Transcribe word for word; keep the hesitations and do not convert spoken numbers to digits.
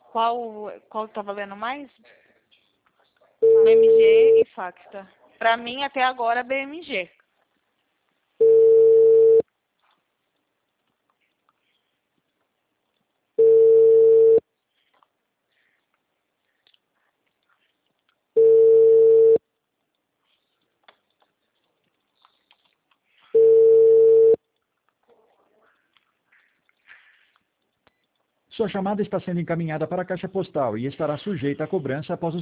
Qual, qual tá valendo mais? B M G e Facta. Pra mim, até agora, B M G. Sua chamada está sendo encaminhada para a caixa postal e estará sujeita a cobrança após o